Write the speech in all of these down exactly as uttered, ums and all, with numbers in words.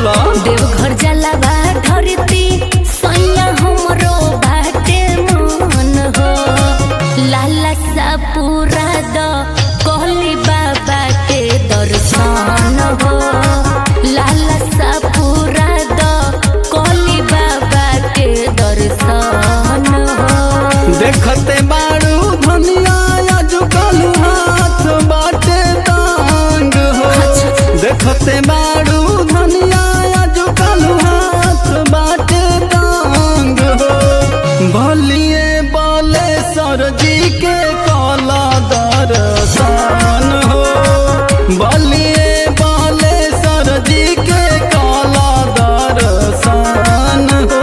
बोला देवघर जलावा धरती सैया हमरो बाटे मन हो लाला सा पूरा द कहली बाबा के दर्शन हो लाला सा पूरा द कहली बाबा के दर्शन हो। देखते बारू धनिया आजकल हाथ बाटे टांग हो देखते बारू धनिया आजकल हाथ बाटे टांग हो भलिए बोले सरजी के काला दर्शन हो भलिए बोले सरजी के काला दर्शन हो।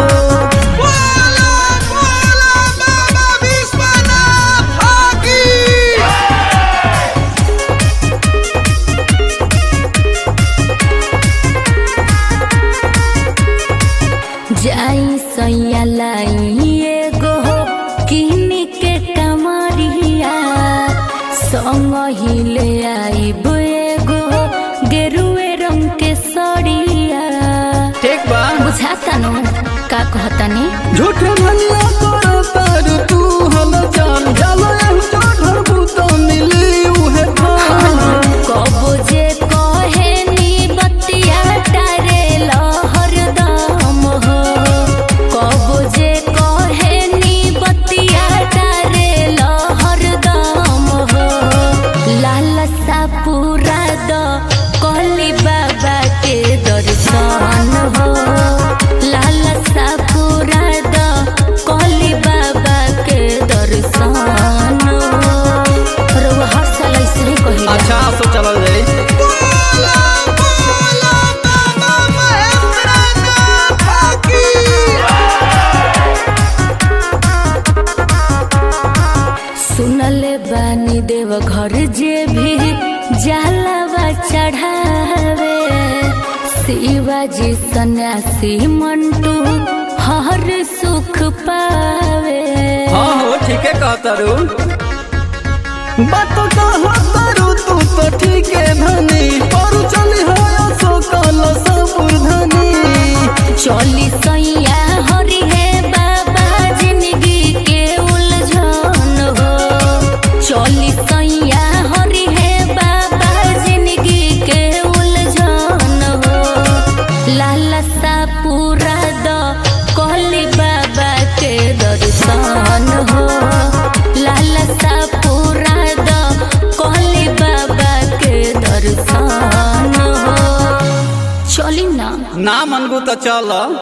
जाई सैया लाई एगो किनी के कमरिया संग हिले आईब एगो गेरुए रंग के सड़िया। ठीक बा बुझाता नो का कहतानी झूठ भनिया करो तर तू हल चल चलो जो ढरबू तो मिली उहे खान कबो जे कहे नी बतिया टारे लहर दम हो कबो जे कहे नी बतिया टारे लहर दम हो लाला सा पूरा द कहली बाबा के दर्शन हो लाला सा पूरा द कहली बाबा के दर्शन हो। और वो हर साल ऐसे ही कहिला। अच्छा सो चलो रे सुनले बानी देव घर जे भी जलावा चढ़ावे शिवाजी सन्यासी मंटू हर सुख पावे। हाँ हो ठीक है कहता रू बात कहता रू तू तो ठीक है धनी और चली हो सो कल सबुर धनी चली सैया हरि है बाबा जिंदगी के उलझन हो चली सैया हरि है बाबा जिंदगी के उलझन हो लाला सा पूरा द कहली बाबा के दर्शन हो लाला सा पूरा द कहली बाबा के दर्शन हो। चली ना ना मनबू तो चल।